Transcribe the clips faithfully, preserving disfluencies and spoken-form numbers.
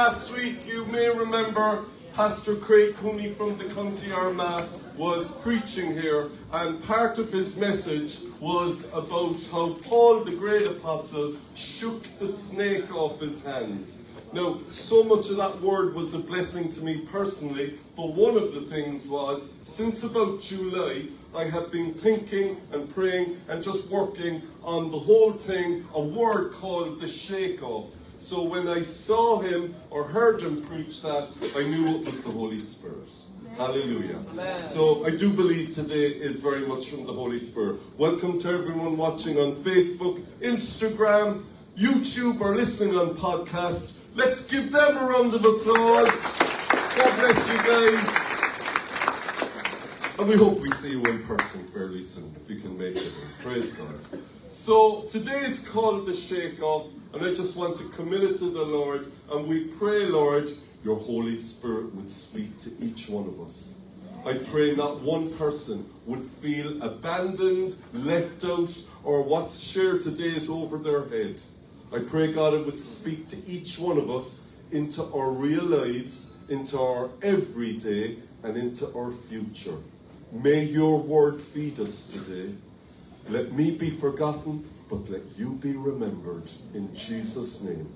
last week, you may remember Pastor Craig Cooney from the County Armagh was preaching here, and part of his message was about how Paul, the great apostle, shook the snake off his hands. Now, so much of that word was a blessing to me personally, but one of the things was, since about July, I have been thinking and praying and just working on the whole thing, a word called the shake-off. So when I saw him or heard him preach that, I knew it was the Holy Spirit. Hallelujah. Amen. So I do believe today is very much from the Holy Spirit. Welcome to everyone watching on Facebook, Instagram, YouTube, or listening on podcast. Let's give them a round of applause. God bless you guys. And we hope we see you in person fairly soon, if you can make it. Praise God. So today is called the Shake-Off, and I just want to commit it to the Lord, and we pray, Lord, your Holy Spirit would speak to each one of us. I pray not one person would feel abandoned, left out, or what's shared today is over their head. I pray, God, it would speak to each one of us into our real lives, into our everyday, and into our future. May your word feed us today. Let me be forgotten, but let you be remembered. In Jesus' name.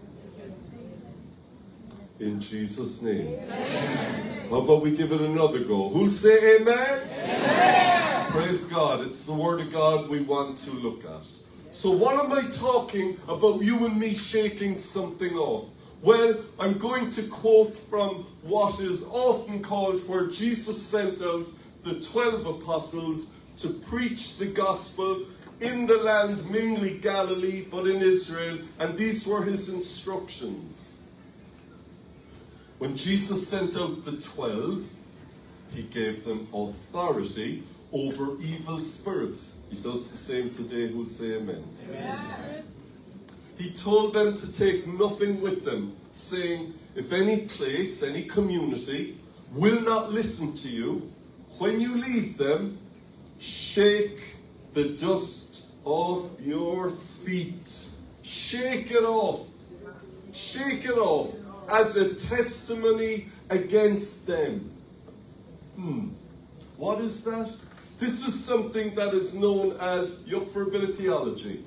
In Jesus' name. Amen. How about we give it another go? Who'll say amen? Amen. Praise God. It's the word of God we want to look at. So what am I talking about, you and me shaking something off? Well, I'm going to quote from what is often called where Jesus sent out the twelve apostles to preach the gospel in the land, mainly Galilee, but in Israel, and these were his instructions. When Jesus sent out the twelve, he gave them authority over evil spirits. He does the same today. Who'll say amen? Amen. He told them to take nothing with them, saying, if any place, any community will not listen to you, when you leave them, shake the dust off your feet. Shake it off. Shake it off as a testimony against them. Hmm. What is that? This is something that is known as, you up for a bit of theology?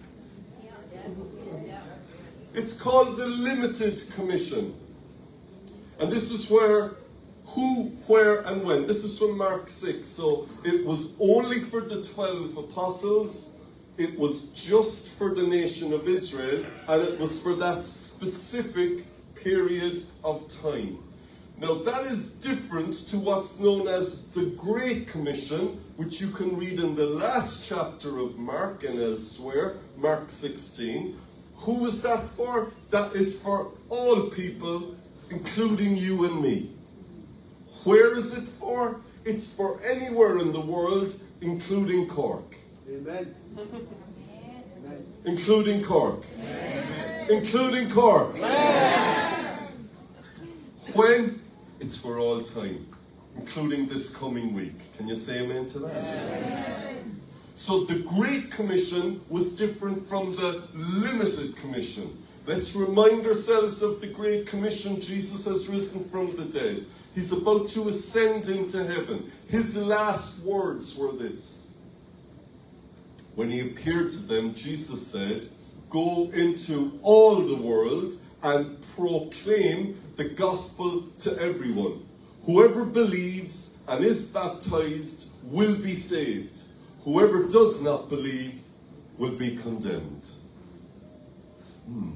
It's called the Limited Commission. And this is where, who, where, and when. This is from Mark six. So it was only for the twelve apostles. It was just for the nation of Israel. And it was for that specific period of time. Now that is different to what's known as the Great Commission, which you can read in the last chapter of Mark and elsewhere, Mark sixteen. Who is that for? That is for all people, including you and me. Where is it for? It's for anywhere in the world, including Cork. Amen. Including Cork. Amen. Including Cork. Amen. When? It's for all time, including this coming week. Can you say amen to that? Amen. So the Great Commission was different from the Limited Commission. Let's remind ourselves of the Great Commission. Jesus has risen from the dead. He's about to ascend into heaven. His last words were this. When he appeared to them, Jesus said, go into all the world and proclaim the gospel to everyone. Whoever believes and is baptized will be saved. Whoever does not believe will be condemned. Hmm.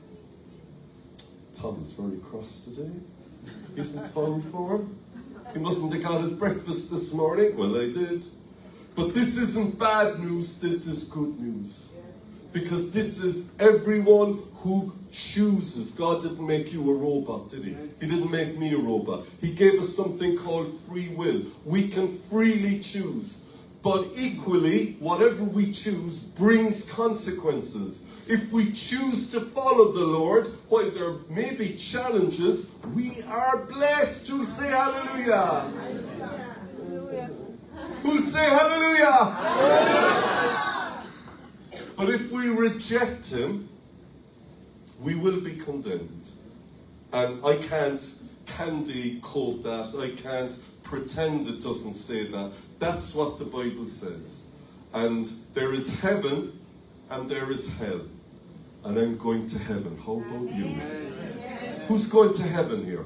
Tom is very cross today. He's in full form. He mustn't have got his breakfast this morning. Well, I did. But this isn't bad news, this is good news. Because this is everyone who chooses. God didn't make you a robot, did he? He didn't make me a robot. He gave us something called free will. We can freely choose. But equally, whatever we choose brings consequences. If we choose to follow the Lord, while there may be challenges, we are blessed. Who'll say hallelujah? Hallelujah. Who'll say hallelujah? Hallelujah. But if we reject him, we will be condemned. And I can't candy coat that. I can't pretend it doesn't say that. That's what the Bible says. And there is heaven and there is hell. And I'm going to heaven. How about you? Amen. Who's going to heaven here?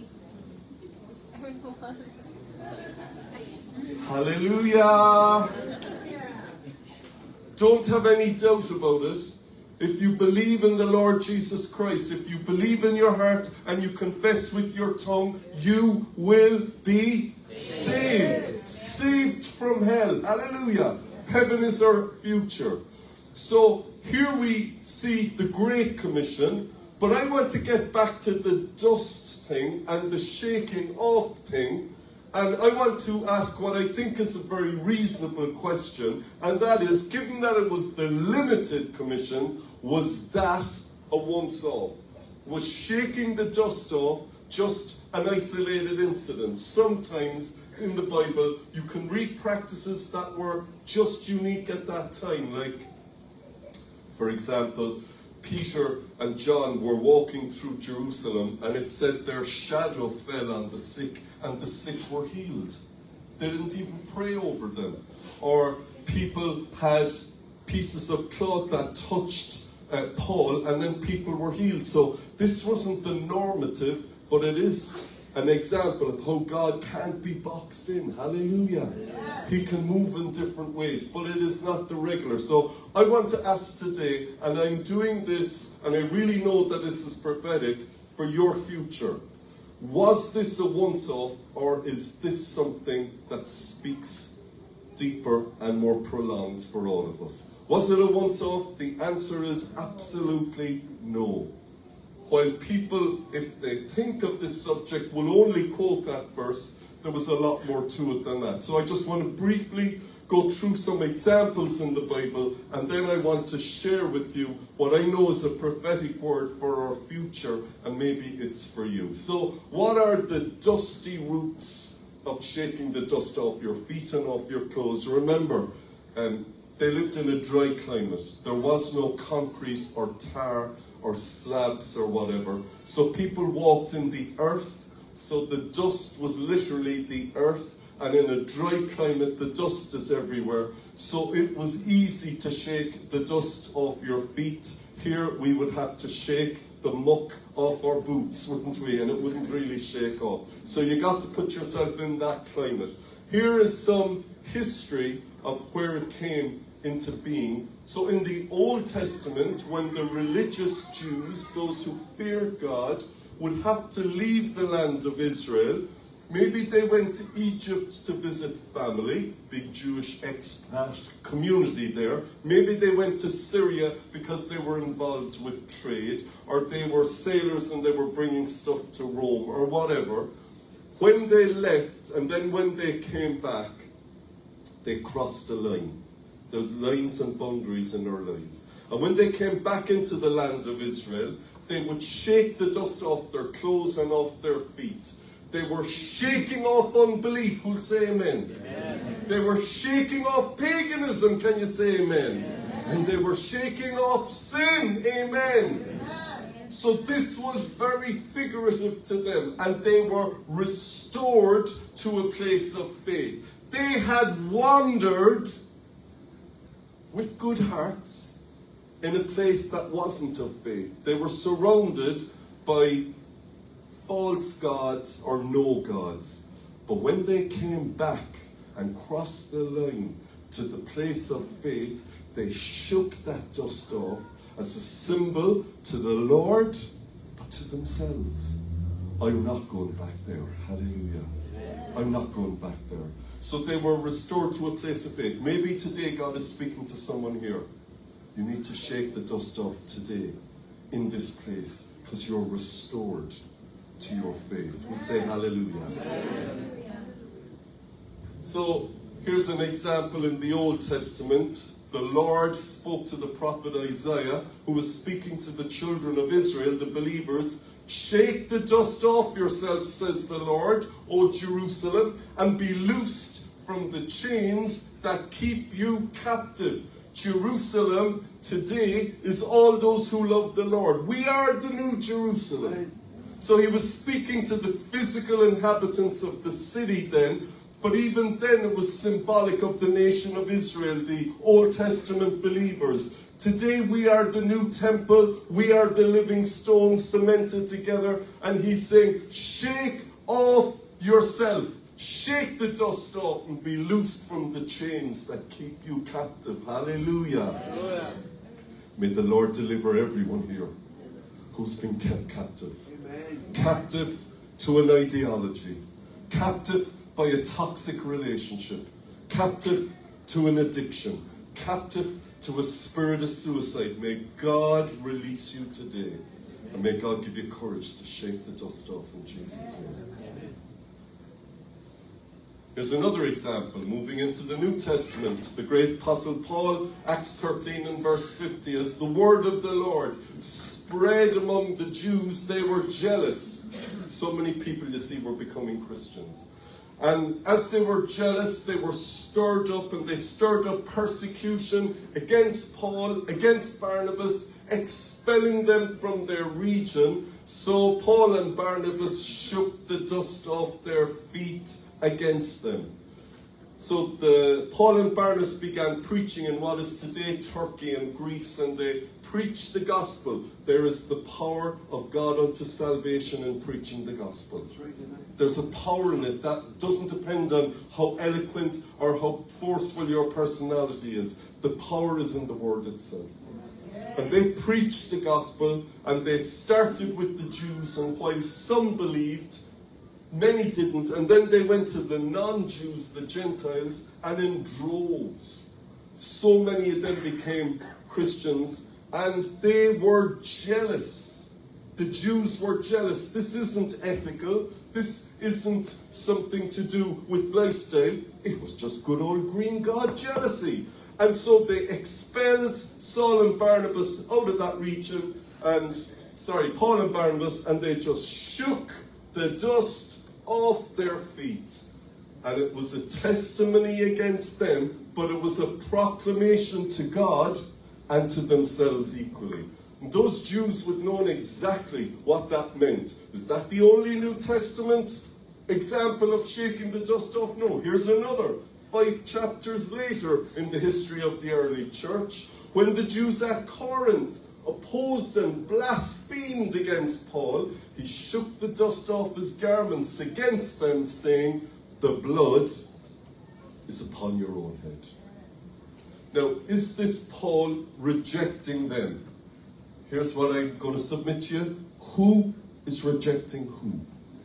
Hallelujah! Don't have any doubt about it. If you believe in the Lord Jesus Christ, if you believe in your heart and you confess with your tongue, you will be saved. Saved from hell. Hallelujah. Heaven is our future. So here we see the Great Commission, but I want to get back to the dust thing and the shaking off thing. And I want to ask what I think is a very reasonable question, and that is, given that it was the limited commission, was that a once-off? Was shaking the dust off just an isolated incident? Sometimes in the Bible you can read practices that were just unique at that time, like, for example, Peter and John were walking through Jerusalem, and it said their shadow fell on the sick, and the sick were healed. They didn't even pray over them. Or people had pieces of cloth that touched uh, Paul, and then people were healed. So this wasn't the normative, but it is an example of how God can't be boxed in. Hallelujah. He can move in different ways, but it is not the regular. So I want to ask today, and I'm doing this, and I really know that this is prophetic for your future. Was this a once-off, or is this something that speaks deeper and more prolonged for all of us? Was it a once-off? The answer is absolutely no. While people, if they think of this subject, will only quote that verse, there was a lot more to it than that. So I just want to briefly go through some examples in the Bible, and then I want to share with you what I know is a prophetic word for our future, and maybe it's for you. So what are the dusty roots of shaking the dust off your feet and off your clothes? Remember, um, they lived in a dry climate. There was no concrete or tar or slabs or whatever. So people walked in the earth. So the dust was literally the earth. And in a dry climate, the dust is everywhere. So it was easy to shake the dust off your feet. Here we would have to shake the muck off our boots, wouldn't we? And it wouldn't really shake off. So you got to put yourself in that climate. Here is some history of where it came into being. So in the Old Testament, when the religious Jews, those who feared God, would have to leave the land of Israel, maybe they went to Egypt to visit family, big Jewish expat community there. Maybe they went to Syria because they were involved with trade, or they were sailors and they were bringing stuff to Rome, or whatever. When they left, and then when they came back, they crossed a line. There's lines and boundaries in our lives. And when they came back into the land of Israel, they would shake the dust off their clothes and off their feet. They were shaking off unbelief. Who'll say amen? Amen. They were shaking off paganism. Can you say amen? Amen. And they were shaking off sin. Amen. Amen. So this was very figurative to them. And they were restored to a place of faith. They had wandered with good hearts in a place that wasn't of faith. They were surrounded by false gods or no gods. But when they came back and crossed the line to the place of faith, they shook that dust off as a symbol to the Lord, but to themselves. I'm not going back there. Hallelujah. I'm not going back there. So they were restored to a place of faith. Maybe today God is speaking to someone here. You need to shake the dust off today in this place because you're restored to your faith. We say hallelujah. Hallelujah. So here's an example in the Old Testament. The Lord spoke to the prophet Isaiah, who was speaking to the children of Israel, the believers. Shake the dust off yourself, says the Lord, O Jerusalem, and be loosed from the chains that keep you captive. Jerusalem today is all those who love the Lord. We are the new Jerusalem. So he was speaking to the physical inhabitants of the city then, but even then it was symbolic of the nation of Israel, the Old Testament believers. Today we are the new temple, we are the living stones cemented together, and he's saying, shake off yourself, shake the dust off and be loosed from the chains that keep you captive. Hallelujah. Hallelujah. May the Lord deliver everyone here who's been kept captive. Amen. Captive to an ideology, captive by a toxic relationship, captive to an addiction, captive to a spirit of suicide. May God release you today, and may God give you courage to shake the dust off in Jesus' name. Here's another example, moving into the New Testament. The great Apostle Paul, Acts thirteen and verse fifty, as the word of the Lord spread among the Jews, they were jealous. So many people, you see, were becoming Christians. And as they were jealous, they were stirred up, and they stirred up persecution against Paul, against Barnabas, expelling them from their region. So Paul and Barnabas shook the dust off their feet against them. So the Paul and Barnabas began preaching in what is today Turkey and Greece, and they preached the gospel. There is the power of God unto salvation in preaching the gospel. There's a power in it that doesn't depend on how eloquent or how forceful your personality is. The power is in the word itself. And they preached the gospel, and they started with the Jews, and while some believed, many didn't, and then they went to the non-Jews, the Gentiles, and in droves. So many of them became Christians, and they were jealous. The Jews were jealous. This isn't ethical. This isn't something to do with lifestyle. It was just good old green God jealousy. And so they expelled Saul and Barnabas out of that region, and, sorry, Paul and Barnabas, and they just shook the dust off their feet. And it was a testimony against them, but it was a proclamation to God and to themselves equally. And those Jews would know exactly what that meant. Is that the only New Testament example of shaking the dust off? No, here's another. Five chapters later in the history of the early church, when the Jews at Corinth opposed and blasphemed against Paul, he shook the dust off his garments against them, saying, the blood is upon your own head. Now, is this Paul rejecting them? Here's what I'm going to submit to you. Who is rejecting who?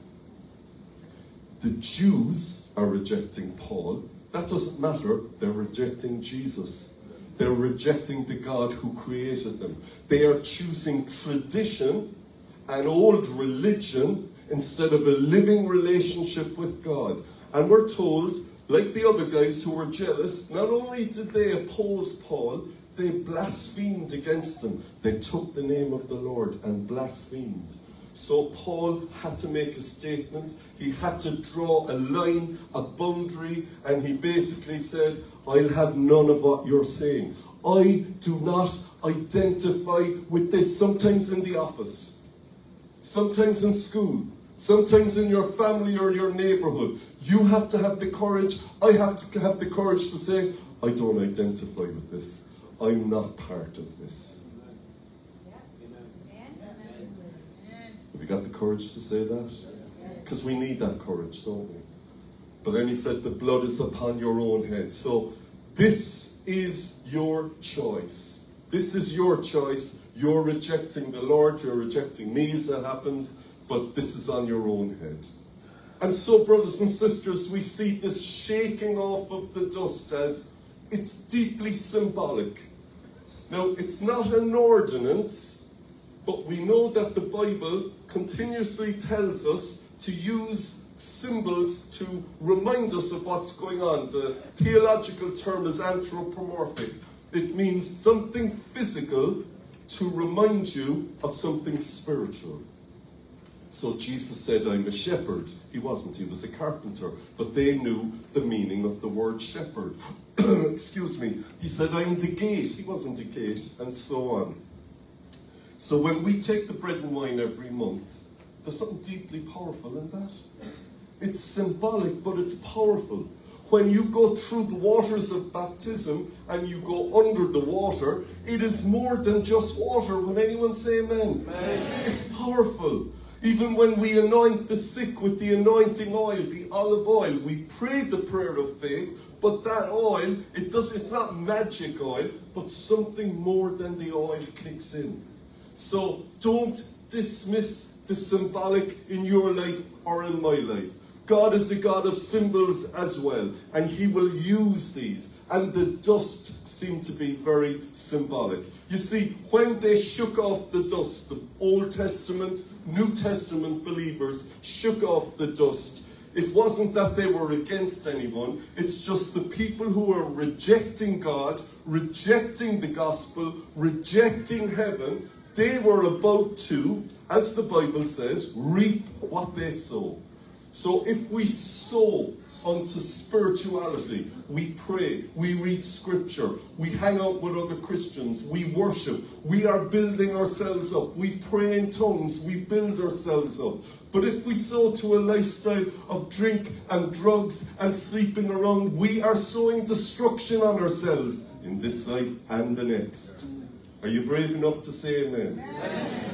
The Jews are rejecting Paul. That doesn't matter. They're rejecting Jesus. They're rejecting the God who created them. They are choosing tradition and old religion instead of a living relationship with God. And we're told, like the other guys who were jealous, not only did they oppose Paul, they blasphemed against him. They took the name of the Lord and blasphemed. So Paul had to make a statement. He had to draw a line, a boundary, and he basically said, I'll have none of what you're saying. I do not identify with this. Sometimes in the office, sometimes in school, sometimes in your family or your neighborhood. You have to have the courage, I have to have the courage to say, I don't identify with this. I'm not part of this. Have you got the courage to say that? Because we need that courage, don't we? But then he said, the blood is upon your own head. So this is your choice. This is your choice. You're rejecting the Lord. You're rejecting me as that happens. But this is on your own head. And so, brothers and sisters, we see this shaking off of the dust as it's deeply symbolic. Now, it's not an ordinance, but we know that the Bible continuously tells us to use symbols to remind us of what's going on. The theological term is anthropomorphic. It means something physical to remind you of something spiritual. So Jesus said, I'm a shepherd. He wasn't, he was a carpenter. But they knew the meaning of the word shepherd. Excuse me. He said, I'm the gate. He wasn't a gate, and so on. So when we take the bread and wine every month, There's something deeply powerful in that. It's symbolic, but it's powerful. When you go through the waters of baptism and you go under the water, it is more than just water. Will anyone say amen? Amen. It's powerful. Even when we anoint the sick with the anointing oil, the olive oil, we pray the prayer of faith, but that oil, it does, it's not magic oil, but something more than the oil kicks in. So don't dismiss the symbolic in your life or in my life. God is the God of symbols as well, and he will use these. And the dust seemed to be very symbolic. You see, when they shook off the dust, the Old Testament, New Testament believers shook off the dust. It wasn't that they were against anyone. It's just the people who were rejecting God, rejecting the gospel, rejecting heaven. They were about to, as the Bible says, reap what they sow. So if we sow unto spirituality, we pray, we read scripture, we hang out with other Christians, we worship, we are building ourselves up, we pray in tongues, we build ourselves up. But if we sow to a lifestyle of drink and drugs and sleeping around, we are sowing destruction on ourselves in this life and the next. Are you brave enough to say amen? Amen.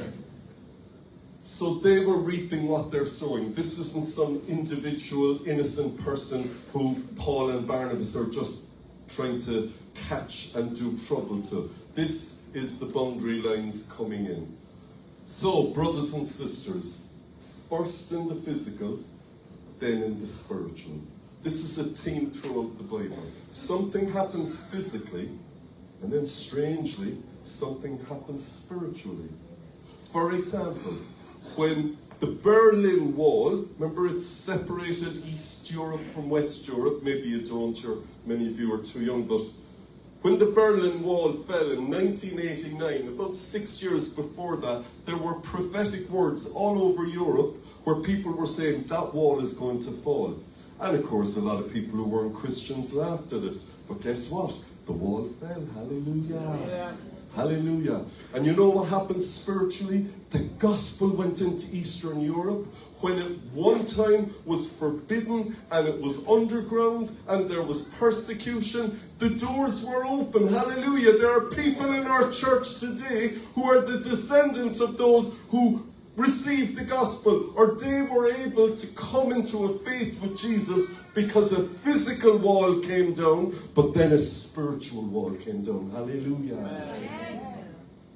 So they were reaping what they're sowing. This isn't some individual, innocent person who Paul and Barnabas are just trying to catch and do trouble to. This is the boundary lines coming in. So, brothers and sisters, first in the physical, then in the spiritual. This is a theme throughout the Bible. Something happens physically, and then strangely, something happens spiritually. For example, when the Berlin Wall, remember it separated East Europe from West Europe, maybe you don't, or many of you are too young, but when the Berlin Wall fell in nineteen eighty-nine, about six years before that, there were prophetic words all over Europe where people were saying that wall is going to fall. And of course, a lot of people who weren't Christians laughed at it. But guess what? The wall fell. Hallelujah. Yeah. Hallelujah. And you know what happened spiritually? The gospel went into Eastern Europe when it one time was forbidden and it was underground and there was persecution. The doors were open. Hallelujah. There are people in our church today who are the descendants of those who received the gospel, or they were able to come into a faith with Jesus because a physical wall came down, but then a spiritual wall came down. Hallelujah. Amen.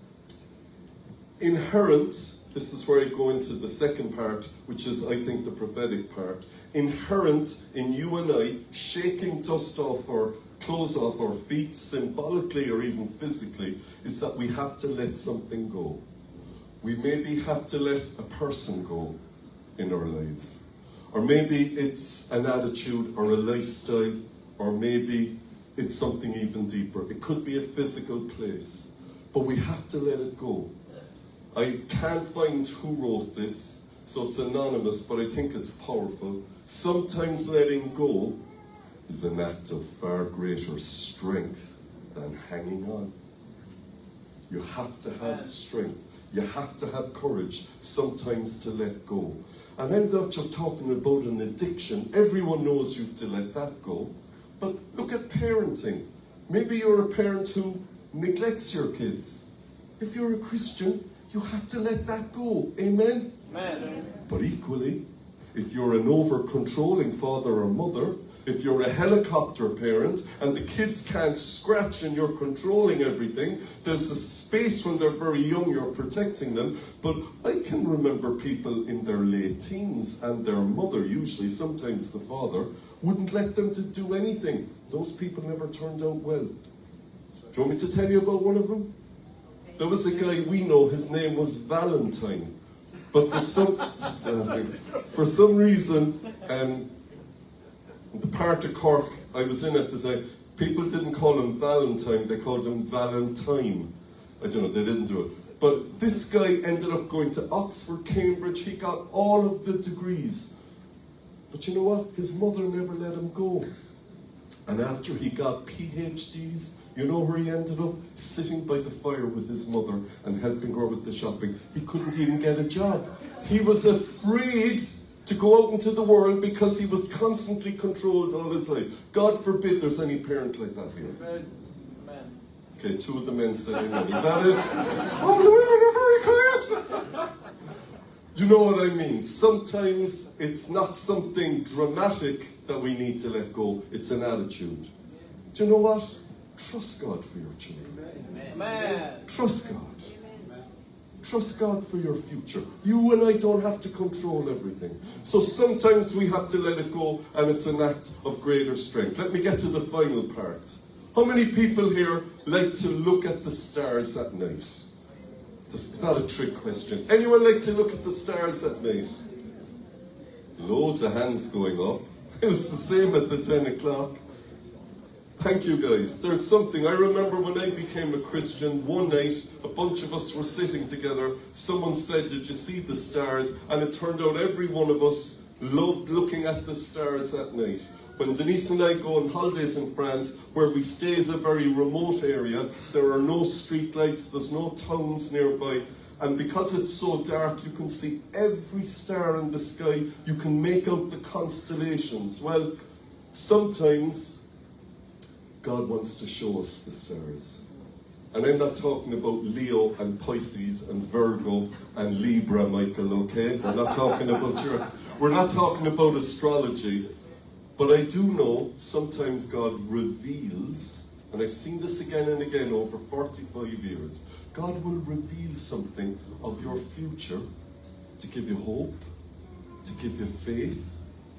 Inherent, this is where I go into the second part, which is, I think, the prophetic part. Inherent in you and I, shaking dust off our clothes off our feet, symbolically or even physically, is that we have to let something go. We maybe have to let a person go in our lives. Or maybe it's an attitude or a lifestyle, or maybe it's something even deeper. It could be a physical place, but we have to let it go. I can't find who wrote this, so it's anonymous, but I think it's powerful. Sometimes letting go is an act of far greater strength than hanging on. You have to have strength. You have to have courage sometimes to let go. And I'm not just talking about an addiction. Everyone knows you have to let that go. But look at parenting. Maybe you're a parent who neglects your kids. If you're a Christian, you have to let that go. Amen? Amen. But equally, if you're an over-controlling father or mother, if you're a helicopter parent and the kids can't scratch and you're controlling everything, there's a space when they're very young, you're protecting them. But I can remember people in their late teens and their mother, usually sometimes the father, wouldn't let them to do anything. Those people never turned out well. Do you want me to tell you about one of them? There was a guy we know, his name was Valentine. But for some, for some reason, um, the part of Cork I was in at the time, people didn't call him Valentine, they called him Valentine. I don't know, they didn't do it. But this guy ended up going to Oxford, Cambridge, he got all of the degrees. But you know what? His mother never let him go. And after he got P H Ds, You know where he ended up? Sitting by the fire with his mother and helping her with the shopping. He couldn't even get a job. He was afraid to go out into the world because he was constantly controlled all his life. God forbid there's any parent like that here. Amen. Okay, two of the men said amen. Is that it? Oh, the women are very quiet. You know what I mean? Sometimes it's not something dramatic that we need to let go. It's an attitude. Do you know what? Trust God for your children. Amen. Trust God. Trust God for your future. You and I don't have to control everything. So sometimes we have to let it go, and it's an act of greater strength. Let me get to the final part. How many people here like to look at the stars at night? This is not a trick question. Anyone like to look at the stars at night? Loads of hands going up. It was the same at the ten o'clock. Thank you guys. There's something. I remember when I became a Christian, one night, a bunch of us were sitting together. Someone said, did you see the stars? And it turned out every one of us loved looking at the stars at night. When Denise and I go on holidays in France, where we stay is a very remote area, there are no street lights, there's no towns nearby. And because it's so dark, you can see every star in the sky. You can make out the constellations. Well, sometimes God wants to show us the stars. And I'm not talking about Leo and Pisces and Virgo and Libra, Michael, okay? We're not talking about your, we're not talking about astrology. But I do know sometimes God reveals, and I've seen this again and again over forty-five years, God will reveal something of your future to give you hope, to give you faith,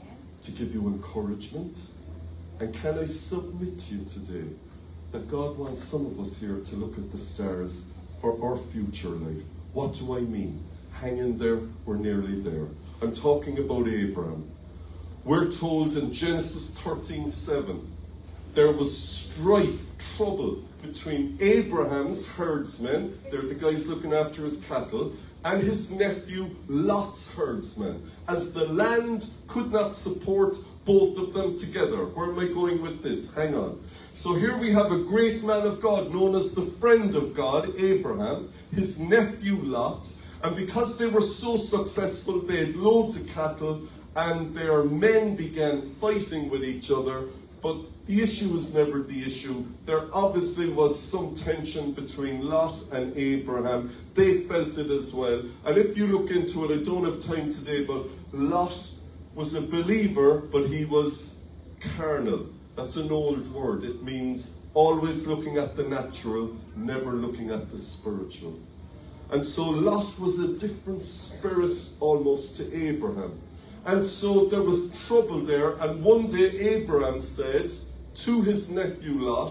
to give you encouragement. And can I submit to you today that God wants some of us here to look at the stars for our future life? What do I mean? Hang in there, we're nearly there. I'm talking about Abraham. We're told in Genesis thirteen seven, there was strife, trouble between Abraham's herdsmen, they're the guys looking after his cattle, and his nephew Lot's herdsmen, as the land could not support both of them together. Where am I going with this? Hang on. So here we have a great man of God known as the friend of God, Abraham, his nephew Lot, and because they were so successful, they had loads of cattle, and their men began fighting with each other, but the issue was never the issue. There obviously was some tension between Lot and Abraham. They felt it as well. And if you look into it, I don't have time today, but Lot was a believer, but he was carnal. That's an old word. It means always looking at the natural, never looking at the spiritual. And so Lot was a different spirit almost to Abraham. And so there was trouble there, and one day Abraham said to his nephew Lot,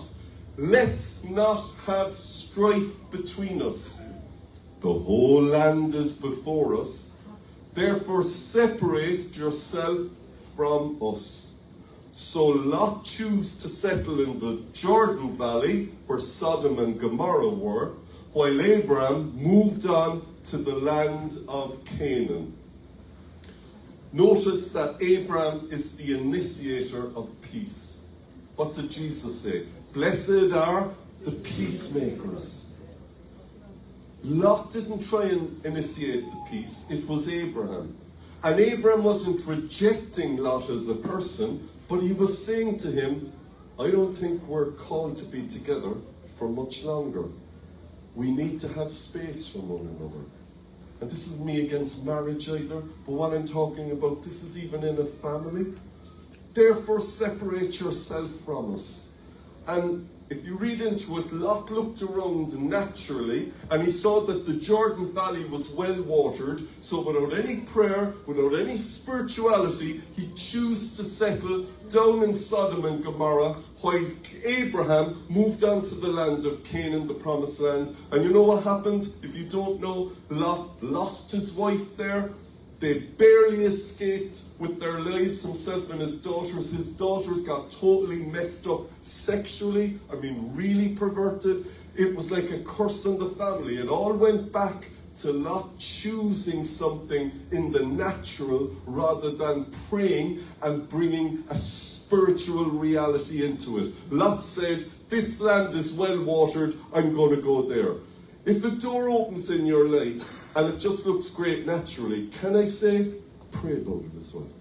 let's not have strife between us. The whole land is before us, therefore separate yourself from us. So Lot chose to settle in the Jordan Valley, where Sodom and Gomorrah were, while Abraham moved on to the land of Canaan. Notice that Abraham is the initiator of peace. What did Jesus say? Blessed are the peacemakers. Lot didn't try and initiate the peace. It was Abraham. And Abraham wasn't rejecting Lot as a person, but he was saying to him, I don't think we're called to be together for much longer. We need to have space from one another. And this isn't me against marriage either, but what I'm talking about, this is even in a family. Therefore, separate yourself from us. And if you read into it, Lot looked around naturally, and he saw that the Jordan Valley was well watered, so without any prayer, without any spirituality, he chose to settle down in Sodom and Gomorrah, while Abraham moved on to the land of Canaan, the promised land. And you know what happened? If you don't know, Lot lost his wife there. They barely escaped with their lives, himself and his daughters. His daughters got totally messed up sexually. I mean, really perverted. It was like a curse on the family. It all went back to Lot choosing something in the natural rather than praying and bringing a spiritual reality into it. Lot said, this land is well watered, I'm going to go there. If a door opens in your life and it just looks great naturally, can I say, pray about it as well?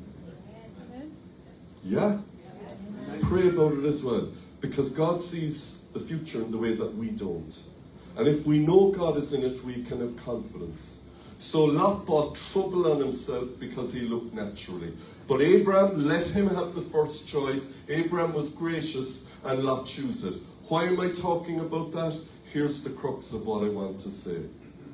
Yeah? Pray about it as well. Because God sees the future in the way that we don't. And if we know God is in it, we can have confidence. So Lot brought trouble on himself because he looked naturally. But Abraham let him have the first choice. Abraham was gracious and Lot chose it. Why am I talking about that? Here's the crux of what I want to say.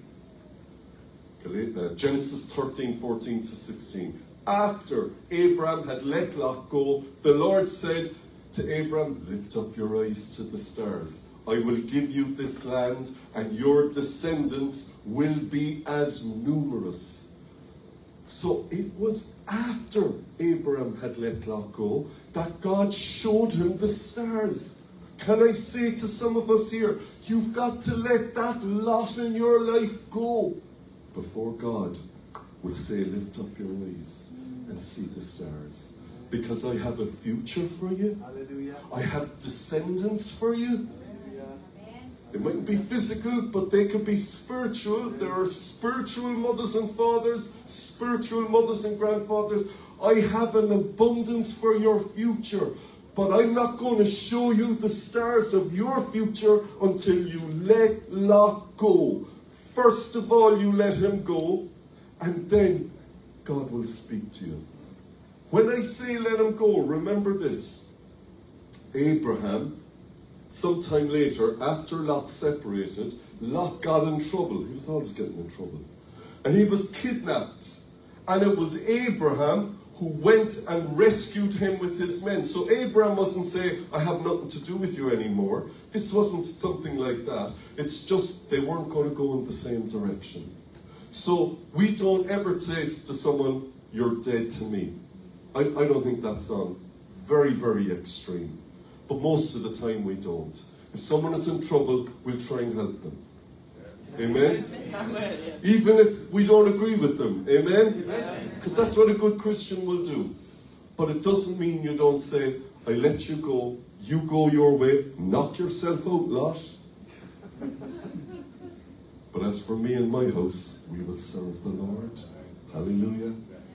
Genesis thirteen, fourteen to sixteen. After Abraham had let Lot go, the Lord said to Abraham, lift up your eyes to the stars. I will give you this land, and your descendants will be as numerous. So it was after Abraham had let Lot go that God showed him the stars. Can I say to some of us here, you've got to let that lot in your life go before God will say, lift up your eyes and see the stars. Because I have a future for you. Hallelujah. I have descendants for you. They mightn't be physical, but they could be spiritual. There are spiritual mothers and fathers, spiritual mothers and grandfathers. I have an abundance for your future, but I'm not going to show you the stars of your future until you let Lot go. First of all, you let him go, and then God will speak to you. When I say let him go, remember this. Abraham, sometime later, after Lot separated, Lot got in trouble. He was always getting in trouble. And he was kidnapped. And it was Abraham who went and rescued him with his men. So Abraham wasn't saying, I have nothing to do with you anymore. This wasn't something like that. It's just they weren't going to go in the same direction. So we don't ever say to someone, you're dead to me. I, I don't think that's on very, very extreme. But most of the time we don't. If someone is in trouble, we'll try and help them. Amen? Amen. Even if we don't agree with them. Amen? Because that's what a good Christian will do. But it doesn't mean you don't say, I let you go, you go your way, knock yourself out, Lot. But as for me and my house, we will serve the Lord. Hallelujah.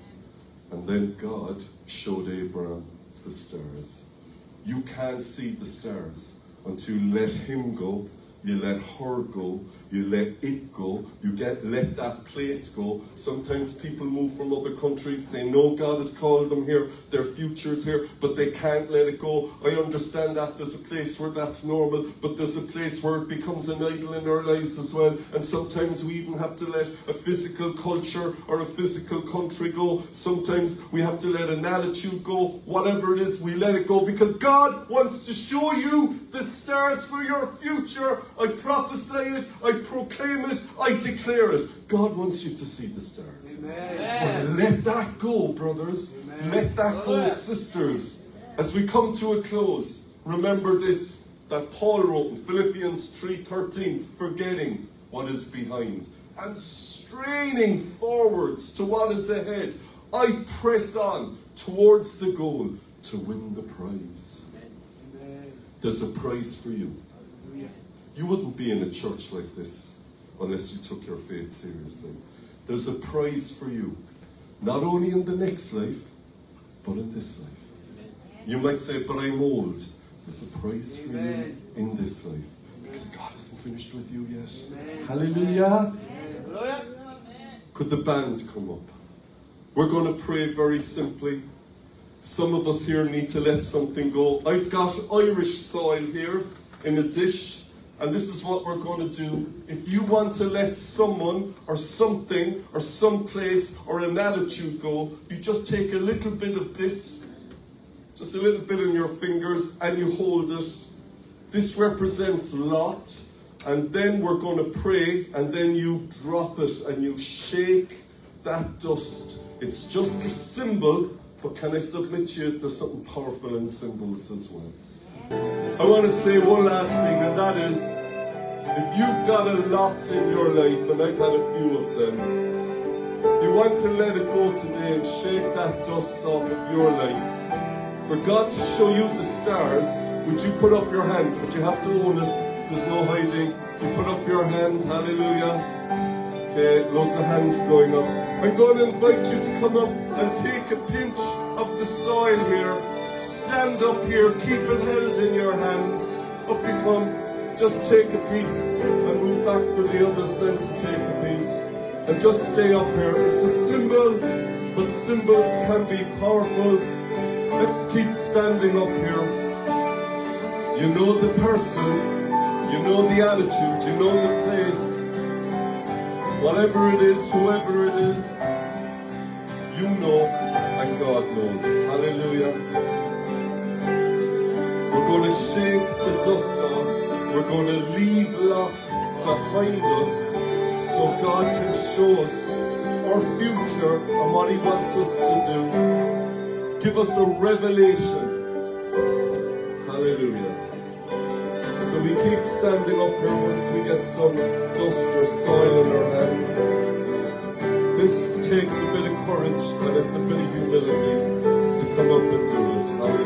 And then God showed Abraham the stars. You can't see the stars until you let him go, you let her go, you let it go, you get let that place go. Sometimes people move from other countries, they know God has called them here, their future's here, but they can't let it go. I understand that there's a place where that's normal, but there's a place where it becomes an idol in our lives as well. And sometimes we even have to let a physical culture or a physical country go. Sometimes we have to let an attitude go. Whatever it is, we let it go because God wants to show you the stars for your future. I prophesy it, I proclaim it, I declare it. God wants you to see the stars. Amen. Let that go, brothers. Amen. Let that go, sisters. As we come to a close, remember this, that Paul wrote in Philippians three thirteen, forgetting what is behind and straining forwards to what is ahead. I press on towards the goal to win the prize. Amen. There's a prize for you. You wouldn't be in a church like this unless you took your faith seriously. There's a prize for you, not only in the next life, but in this life. You might say, but I'm old. There's a prize for you in this life, because God isn't finished with you yet. Amen. Hallelujah. Amen. Could the band come up? We're going to pray very simply. Some of us here need to let something go. I've got Irish soil here in a dish. And this is what we're going to do. If you want to let someone or something or some place or an attitude go, you just take a little bit of this, just a little bit in your fingers, and you hold it. This represents Lot. And then we're going to pray, and then you drop it and you shake that dust. It's just a symbol, but can I submit to you, there's something powerful in symbols as well. I want to say one last thing, and that is, if you've got a lot in your life, and I've had a few of them, you want to let it go today and shake that dust off of your life. For God to show you the stars, would you put up your hand? But you have to own it. There's no hiding. You put up your hands. Hallelujah. Okay, loads of hands going up. I'm going to invite you to come up and take a pinch of the soil here. Stand up here. Keep it held in your hands. Up you come. Just take a piece and move back for the others then to take a piece. And just stay up here. It's a symbol, but symbols can be powerful. Let's keep standing up here. You know the person, you know the attitude, you know the place. Whatever it is, whoever it is, you know and God knows. Hallelujah. We're going to shake the dust off. We're going to leave Lot behind us so God can show us our future and what He wants us to do. Give us a revelation. Hallelujah. So we keep standing up here once we get some dust or soil in our hands. This takes a bit of courage and it's a bit of humility to come up and do it.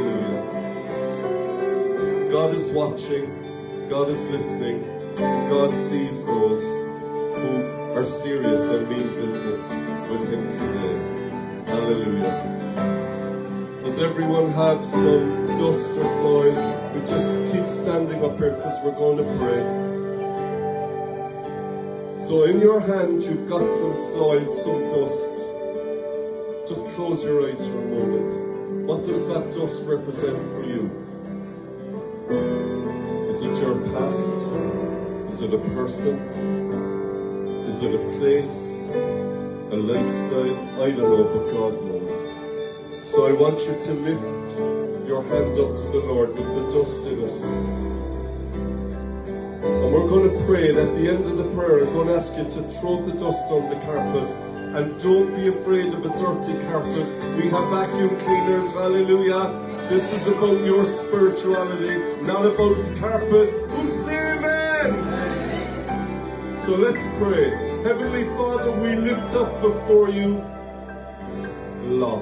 Hallelujah. God is watching. God is listening. God sees those who are serious and mean business with Him today. Hallelujah. Does everyone have some dust or soil? We just keep standing up here because we're going to pray. So in your hand you've got some soil, some dust. Just close your eyes for a moment. What does that dust represent for you? Is it your past? Is it a person? Is it a place? A lifestyle? I don't know, but God knows. So I want you to lift your hand up to the Lord with the dust in it. And we're going to pray, and at the end of the prayer, I'm going to ask you to throw the dust on the carpet. And don't be afraid of a dirty carpet. We have vacuum cleaners, hallelujah. This is about your spirituality, not about the carpet. Who'll say amen? So let's pray. Heavenly Father, we lift up before you Lot.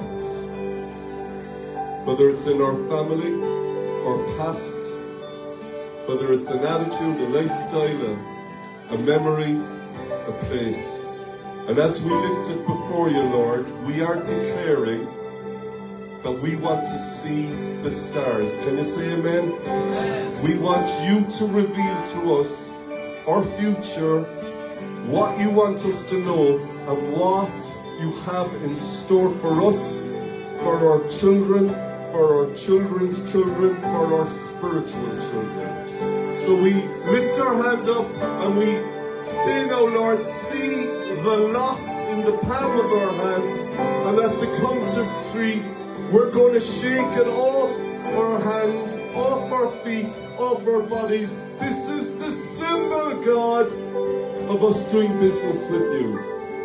Whether it's in our family, our past, whether it's an attitude, a lifestyle, a, a memory, a place. And as we lift it before you, Lord, we are declaring that we want to see the stars. Can you say amen? Amen. We want you to reveal to us our future, what you want us to know, and what you have in store for us, for our children, for our children's children, for our spiritual children. So we lift our hand up and we say now, Lord, see the lot in the palm of our hand, and at the count of three, we're going to shake it off our hand, off our feet, off our bodies. This is the symbol, God, of us doing business with you.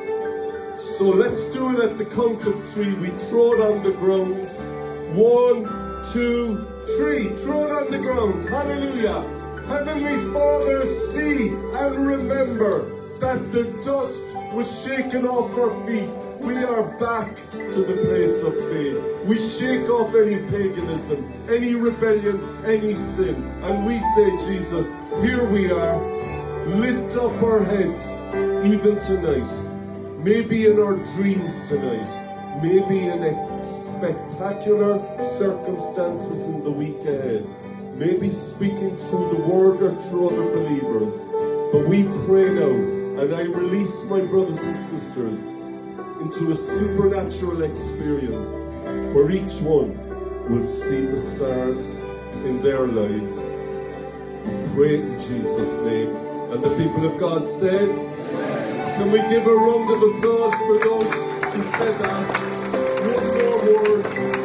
So let's do it at the count of three. We throw it on the ground. One, two, three. Throw it on the ground. Hallelujah. Heavenly Father, see and remember that the dust was shaken off our feet. We are back to the place of faith. We shake off any paganism, any rebellion, any sin. And we say, Jesus, here we are. Lift up our heads even tonight. Maybe in our dreams tonight. Maybe in a spectacular circumstances in the week ahead. Maybe speaking through the word or through other believers. But we pray now, and I release my brothers and sisters into a supernatural experience where each one will see the stars in their lives. We pray in Jesus' name. And the people of God said, amen. Can we give a round of applause for those who said that? One more word.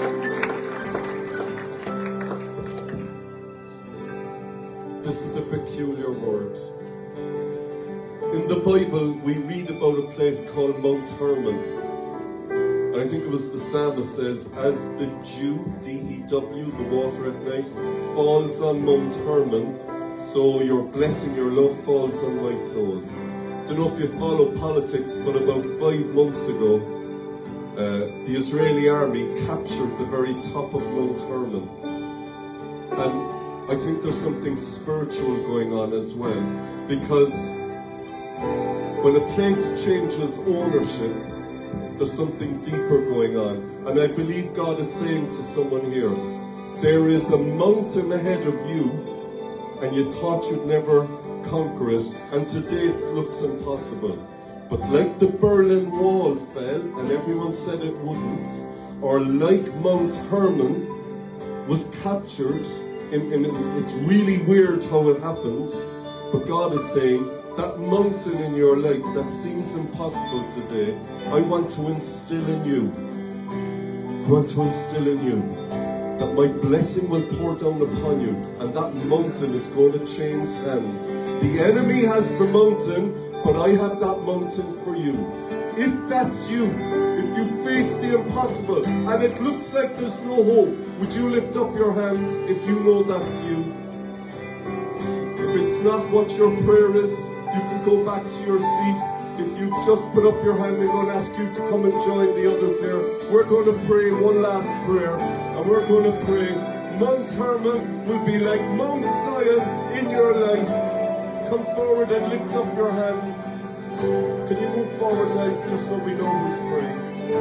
This is a peculiar word. In the Bible, we read about a place called Mount Hermon. And I think it was the psalmist says, as the dew, D E W, the water at night, falls on Mount Hermon, so your blessing, your love falls on my soul. I don't know if you follow politics, but about five months ago, uh, the Israeli army captured the very top of Mount Hermon. And I think there's something spiritual going on as well, because when a place changes ownership, there's something deeper going on. And I believe God is saying to someone here, there is a mountain ahead of you, and you thought you'd never conquer it, and today it looks impossible. But like the Berlin Wall fell, and everyone said it wouldn't, or like Mount Hermon was captured, in, in, it's really weird how it happened, but God is saying, that mountain in your life that seems impossible today, I want to instill in you, I want to instill in you, that my blessing will pour down upon you, and that mountain is going to change hands. The enemy has the mountain, but I have that mountain for you. If that's you, if you face the impossible, and it looks like there's no hope, would you lift up your hand if you know that's you? If it's not what your prayer is, you can go back to your seat. If you just put up your hand, I'm going to ask you to come and join the others here. We're going to pray one last prayer, and we're going to pray, Mount Hermon will be like Mount Zion in your life. Come forward and lift up your hands. Can you move forward, guys, just so we know who's praying?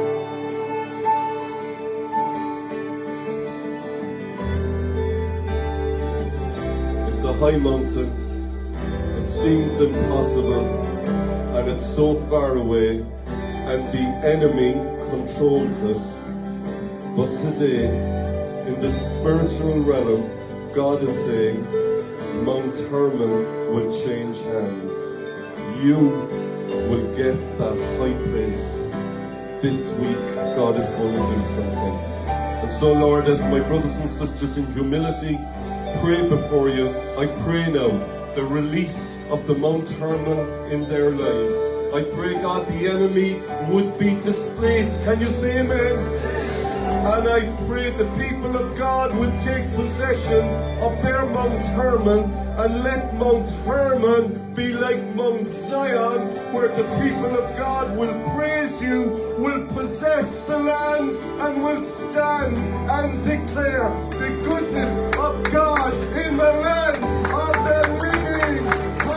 It's a high mountain. It seems impossible, and it's so far away, and the enemy controls it. But today, in the spiritual realm, God is saying, Mount Hermon will change hands. You will get that high place. This week, God is going to do something. And so, Lord, as my brothers and sisters in humility pray before you, I pray now the release of the Mount Hermon in their lives. I pray, God, the enemy would be displaced. Can you say amen? And I pray the people of God would take possession of their Mount Hermon, and let Mount Hermon be like Mount Zion, where the people of God will praise you, will possess the land, and will stand and declare the goodness of God in the land of the living.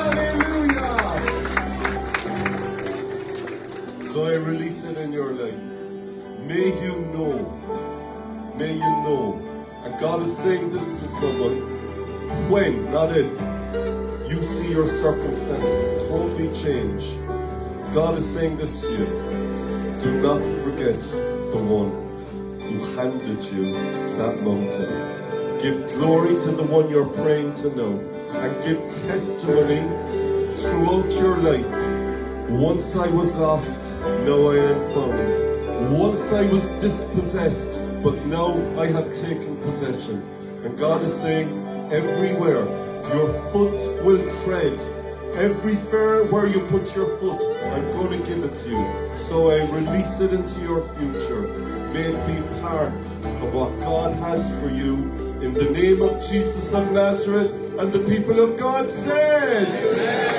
Hallelujah! So I release it in your life. May you know, may you know, and God is saying this to someone, when, not if, you see your circumstances totally change, God is saying this to you, do not forget the one who handed you that mountain. Give glory to the one you're praying to know, and give testimony throughout your life. Once I was lost, now I am found. Once I was dispossessed, but now I have taken possession. And God is saying, everywhere your foot will tread, everywhere where you put your foot, I'm going to give it to you. So I release it into your future. May it be part of what God has for you. In the name of Jesus of Nazareth, and the people of God said, Amen.